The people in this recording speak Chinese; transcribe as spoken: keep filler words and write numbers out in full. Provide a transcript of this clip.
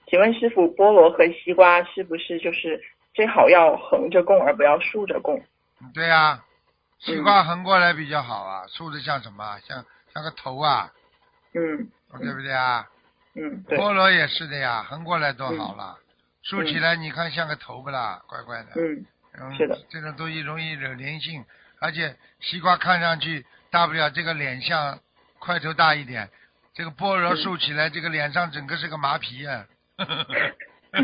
请问师傅，菠萝和西瓜是不是就是最好要横着供，而不要竖着供？ 对呀、啊，西瓜横过来比较好啊，竖着像什么？像像个头啊， 嗯对不嗯对啊？ 嗯，对， 菠萝也是的呀，横过来多好嗯了，竖起来你看像个头不啦？怪怪的。 嗯， 嗯， 是的， 这种东西容易惹灵性，而且西瓜看上去大不了这个脸像块头大一点，这个菠萝嗯， 竖起来，这个脸上整个是个马皮啊。